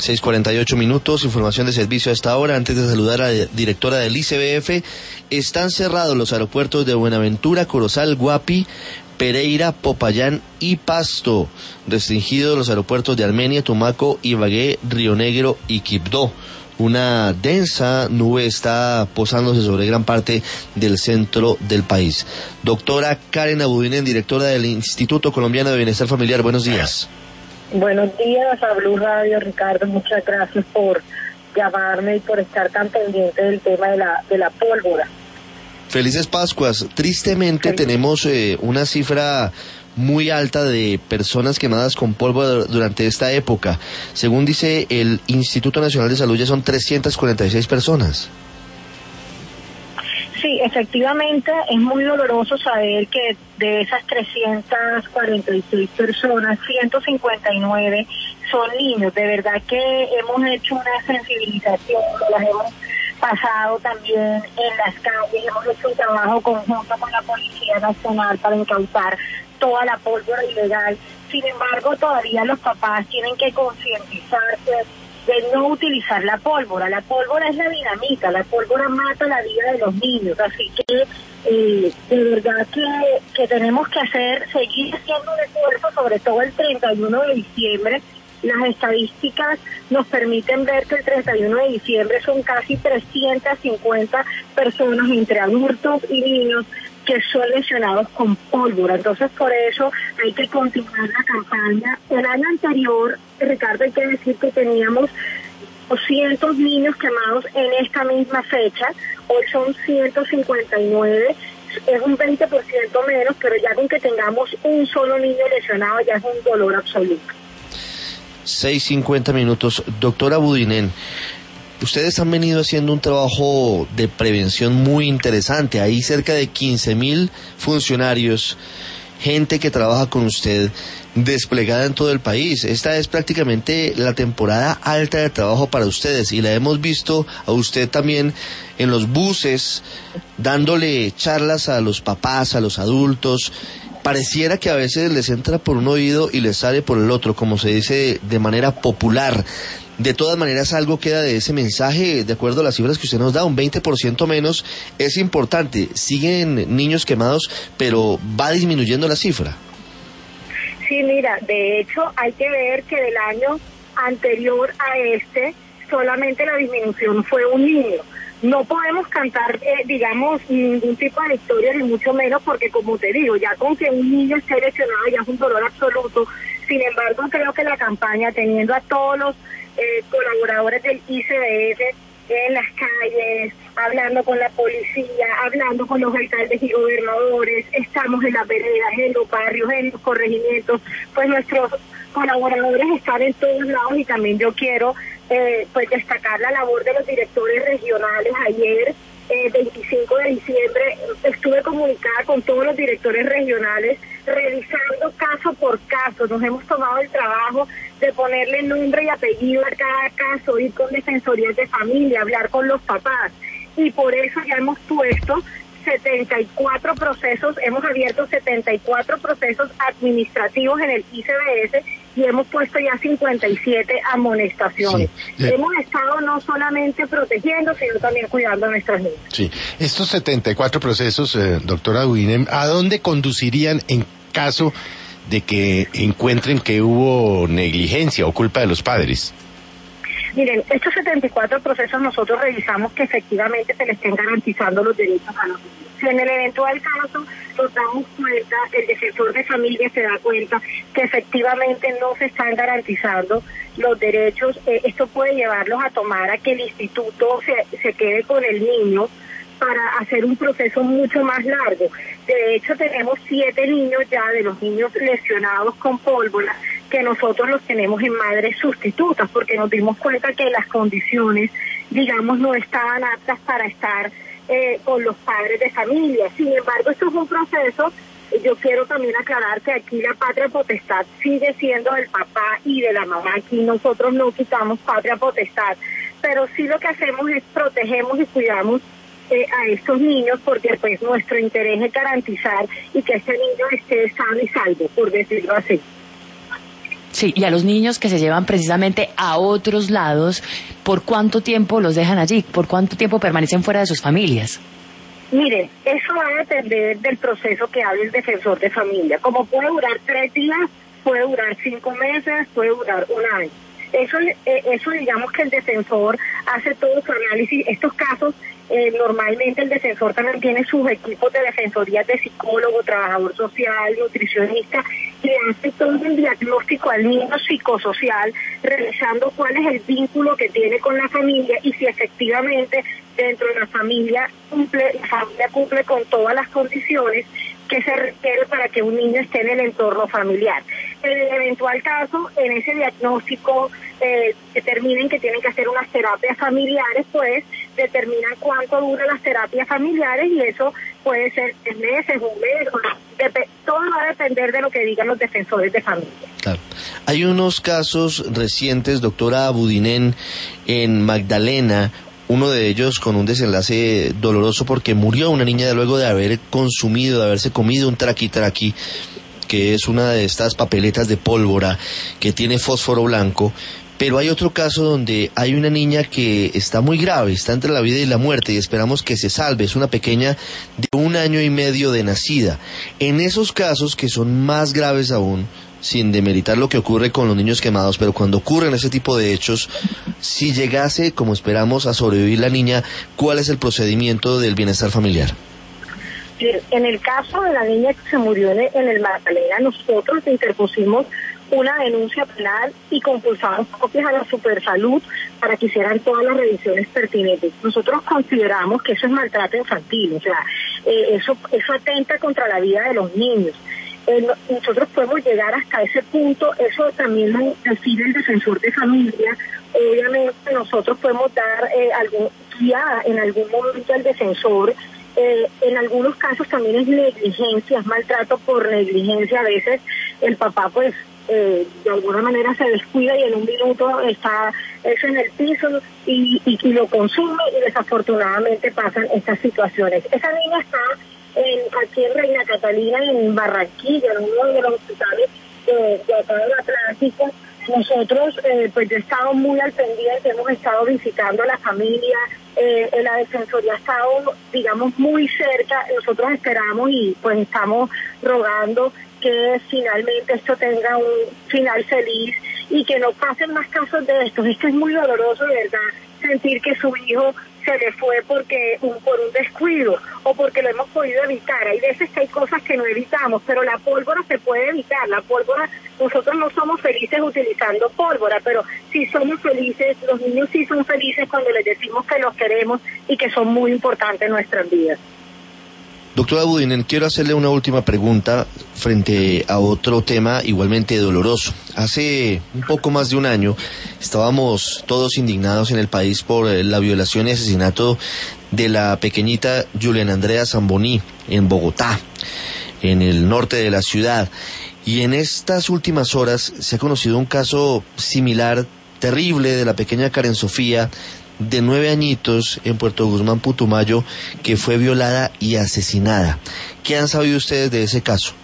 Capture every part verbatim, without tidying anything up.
seis cuarenta y ocho minutos, información de servicio a esta hora. Antes de saludar a la directora del I C B F, están cerrados los aeropuertos de Buenaventura, Corozal, Guapi, Pereira, Popayán y Pasto. Restringidos los aeropuertos de Armenia, Tumaco, Ibagué, Río Negro y Quibdó. Una densa nube está posándose sobre gran parte del centro del país. Doctora Karen Abudinen, directora del Instituto Colombiano de Bienestar Familiar, buenos días. Buenos días a Blue Radio, Ricardo, muchas gracias por llamarme y por estar tan pendiente del tema de la, de la pólvora. Felices Pascuas. Tristemente Feliz. tenemos eh, una cifra muy alta de personas quemadas con pólvora durante esta época. Según dice el Instituto Nacional de Salud, ya son trescientas cuarenta y seis personas. Sí, efectivamente es muy doloroso saber que de esas trescientas cuarenta y seis personas, ciento cincuenta y nueve son niños. De verdad que hemos hecho una sensibilización, las hemos pasado también en las calles, hemos hecho un trabajo conjunto con la Policía Nacional para incautar toda la pólvora ilegal. Sin embargo, todavía los papás tienen que concientizarse de no utilizar la pólvora. La pólvora es la dinamita, la pólvora mata la vida de los niños, así que eh, de verdad que, que tenemos que hacer, seguir haciendo un esfuerzo, sobre todo el treinta y uno de diciembre. Las estadísticas nos permiten ver que el treinta y uno de diciembre son casi trescientas cincuenta personas entre adultos y niños que son lesionados con pólvora. Entonces, por eso hay que continuar la campaña. El año anterior, Ricardo, hay que decir que teníamos doscientos niños quemados en esta misma fecha. Hoy son ciento cincuenta y nueve. Es un veinte por ciento menos, pero ya con que tengamos un solo niño lesionado ya es un dolor absoluto. seis cincuenta minutos. Doctora Abudinen, ustedes han venido haciendo un trabajo de prevención muy interesante. Hay cerca de quince mil funcionarios, gente que trabaja con usted, desplegada en todo el país. Esta es prácticamente la temporada alta de trabajo para ustedes y la hemos visto a usted también en los buses, dándole charlas a los papás, a los adultos. Pareciera que a veces les entra por un oído y les sale por el otro, como se dice de manera popular. De todas maneras, algo queda de ese mensaje, de acuerdo a las cifras que usted nos da, un veinte por ciento menos es importante. Siguen niños quemados, pero va disminuyendo la cifra. Sí, mira, de hecho hay que ver que del año anterior a este, solamente la disminución fue un niño. No podemos cantar, eh, digamos, ningún tipo de historia, ni mucho menos, porque como te digo, ya con que un niño esté lesionado ya es un dolor absoluto. Sin embargo, creo que la campaña, teniendo a todos los eh, colaboradores del I C B F en las calles, hablando con la policía, hablando con los alcaldes y gobernadores, estamos en las veredas, en los barrios, en los corregimientos, pues nuestros colaboradores están en todos lados y también yo quiero eh, pues destacar la labor de los directores regionales. Ayer, eh, veinticinco de diciembre, estuve comunicada con todos los directores regionales, revisando caso por caso. Nos hemos tomado el trabajo de ponerle nombre y apellido a cada caso, ir con defensorías de familia, hablar con los papás, y por eso ya hemos puesto setenta y cuatro procesos, hemos abierto setenta y cuatro procesos administrativos en el I C B F y hemos puesto ya cincuenta y siete amonestaciones. Sí. Hemos estado no solamente protegiendo, sino también cuidando a nuestros niños. Sí, estos setenta y cuatro procesos, eh, doctora Abudinen, ¿a dónde conducirían en caso de que encuentren que hubo negligencia o culpa de los padres? Miren, estos setenta y cuatro procesos nosotros revisamos que efectivamente se les estén garantizando los derechos a los niños. Si en el eventual caso nos damos cuenta, el defensor de familia se da cuenta que efectivamente no se están garantizando los derechos, eh, esto puede llevarlos a tomar a que el instituto se, se quede con el niño para hacer un proceso mucho más largo. De hecho, tenemos siete niños ya de los niños lesionados con pólvora que nosotros los tenemos en madres sustitutas, porque nos dimos cuenta que las condiciones, digamos, no estaban aptas para estar eh, con los padres de familia. Sin embargo, esto es un proceso. Yo quiero también aclarar que aquí la patria potestad sigue siendo del papá y de la mamá. Aquí nosotros no quitamos patria potestad, pero sí lo que hacemos es protegemos y cuidamos Eh, a estos niños, porque pues nuestro interés es garantizar y que este niño esté sano y salvo, por decirlo así. Sí, y a los niños que se llevan precisamente a otros lados, ¿por cuánto tiempo los dejan allí? ¿Por cuánto tiempo permanecen fuera de sus familias? Miren, eso va a depender del proceso que hable el defensor de familia. Como puede durar tres días, puede durar cinco meses, puede durar un año. Eso, eh, eso digamos que el defensor hace todo su análisis. Estos casos, eh, normalmente el defensor también tiene sus equipos de defensoría de psicólogo, trabajador social, nutricionista, y hace todo el diagnóstico al niño psicosocial, revisando cuál es el vínculo que tiene con la familia y si efectivamente dentro de la familia cumple, la familia cumple con todas las condiciones que se requiere para que un niño esté en el entorno familiar. En el eventual caso, en ese diagnóstico eh, determinen que tienen que hacer unas terapias familiares, pues determinan cuánto duran las terapias familiares y eso puede ser tres meses, un mes, o no. Dep- todo va a depender de lo que digan los defensores de familia. Claro. Hay unos casos recientes, doctora Boudinén, en Magdalena, uno de ellos con un desenlace doloroso porque murió una niña luego de haber consumido, de haberse comido un traqui-traqui, que es una de estas papeletas de pólvora que tiene fósforo blanco. Pero hay otro caso donde hay una niña que está muy grave, está entre la vida y la muerte y esperamos que se salve. Es una pequeña de un año y medio de nacida. En esos casos que son más graves aún, sin demeritar lo que ocurre con los niños quemados, pero cuando ocurren ese tipo de hechos, si llegase, como esperamos, a sobrevivir la niña, ¿cuál es el procedimiento del bienestar familiar? En el caso de la niña que se murió en el, en el Magdalena, nosotros interpusimos una denuncia penal y compulsamos copias a la Supersalud para que hicieran todas las revisiones pertinentes. Nosotros consideramos que eso es maltrato infantil, o sea, eh, eso, eso atenta contra la vida de los niños. Eh, nosotros podemos llegar hasta ese punto, eso también lo decide el defensor de familia. Obviamente nosotros podemos dar eh, algún guía en algún momento al defensor. Eh, en algunos casos también es negligencia, es maltrato por negligencia. A veces el papá pues eh, de alguna manera se descuida y en un minuto está eso en el piso y, y, y lo consume y desafortunadamente pasan estas situaciones. Esa niña está en, aquí en Reina Catalina, en Barranquilla, en uno de los hospitales de, de acá del Atlántico. Nosotros, eh, pues yo he estado muy al pendiente, hemos estado visitando a la familia, eh, la Defensoría ha estado, digamos, muy cerca. Nosotros esperamos y pues estamos rogando que finalmente esto tenga un final feliz y que no pasen más casos de estos. Es que es muy doloroso, de verdad, sentir que su hijo se le fue porque un, por un descuido o porque lo hemos podido evitar. Hay veces que hay cosas que no evitamos, pero la pólvora se puede evitar. La pólvora, nosotros no somos felices utilizando pólvora, pero sí somos felices, los niños sí son felices cuando les decimos que los queremos y que son muy importantes en nuestras vidas. Doctora Boudinén, quiero hacerle una última pregunta frente a otro tema igualmente doloroso. Hace un poco más de un año estábamos todos indignados en el país por la violación y asesinato de la pequeñita Juliana Andrea Zamboní en Bogotá, en el norte de la ciudad. Y en estas últimas horas se ha conocido un caso similar, terrible, de la pequeña Karen Sofía, de nueve añitos en Puerto Guzmán, Putumayo, que fue violada y asesinada. ¿Qué han sabido ustedes de ese caso?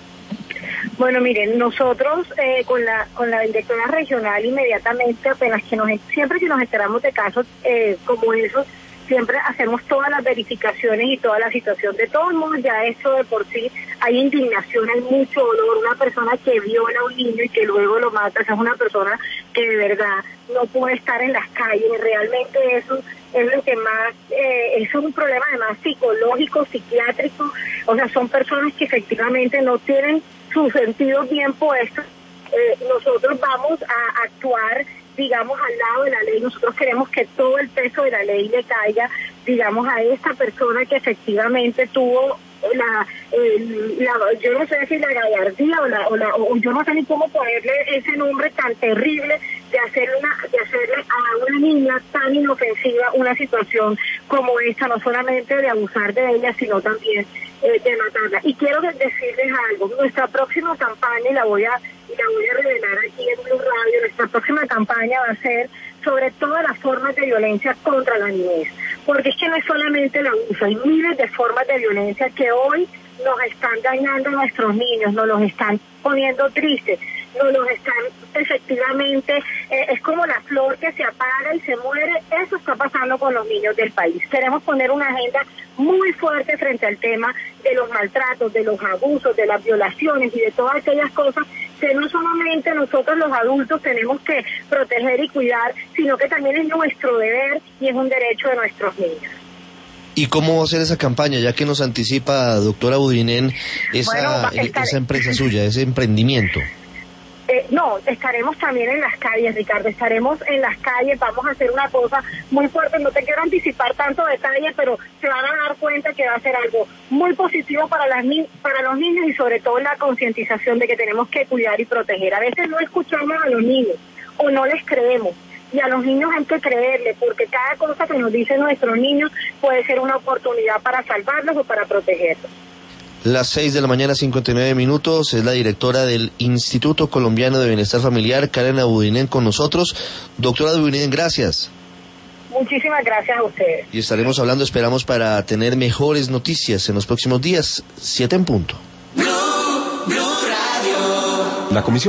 Bueno, miren, nosotros eh, con la con la directora regional inmediatamente, apenas que nos siempre que nos enteramos de casos eh, como esos, siempre hacemos todas las verificaciones y toda la situación. De todos modos, ya esto de por sí hay indignación, hay mucho dolor. Una persona que viola a un niño y que luego lo mata, esa es una persona que de verdad no puede estar en las calles. Realmente eso es lo que más, eh, eso es un problema además psicológico, psiquiátrico. O sea, son personas que efectivamente no tienen sus sentidos bien puestos. Eh, nosotros vamos a actuar, digamos, al lado de la ley. Nosotros queremos que todo el peso de la ley le caiga, digamos, a esta persona que efectivamente tuvo la, eh, la yo no sé si la gallardía o, la, o, la, o yo no sé ni cómo ponerle ese nombre tan terrible de hacer una de hacerle a una niña tan inofensiva una situación como esta, no solamente de abusar de ella, sino también eh, de matarla. Y quiero decirles algo, nuestra próxima campaña, y la voy a y la voy a revelar aquí en Blue Radio, nuestra próxima campaña va a ser sobre todas las formas de violencia contra la niñez, porque es que no es solamente el abuso, hay miles de formas de violencia que hoy nos están dañando a nuestros niños, nos los están poniendo tristes. no los están efectivamente, eh, es como la flor que se apaga y se muere. Eso está pasando con los niños del país. Queremos poner una agenda muy fuerte frente al tema de los maltratos, de los abusos, de las violaciones y de todas aquellas cosas que no solamente nosotros los adultos tenemos que proteger y cuidar, sino que también es nuestro deber y es un derecho de nuestros niños. ¿Y cómo va a ser esa campaña, ya que nos anticipa, doctora Budinen, esa, bueno, estar... esa empresa suya, ese emprendimiento? Eh, no, estaremos también en las calles, Ricardo, estaremos en las calles, vamos a hacer una cosa muy fuerte, no te quiero anticipar tanto detalle, pero se van a dar cuenta que va a ser algo muy positivo para las ni- para los niños y sobre todo la concientización de que tenemos que cuidar y proteger. A veces no escuchamos a los niños o no les creemos, y a los niños hay que creerles, porque cada cosa que nos dicen nuestros niños puede ser una oportunidad para salvarlos o para protegerlos. Las seis de la mañana, cincuenta y nueve minutos, es la directora del Instituto Colombiano de Bienestar Familiar, Karen Abudinen, con nosotros. Doctora Abudinen, gracias. Muchísimas gracias a ustedes. Y estaremos hablando, esperamos, para tener mejores noticias en los próximos días, siete en punto. Blue, Blue Radio. La Comisión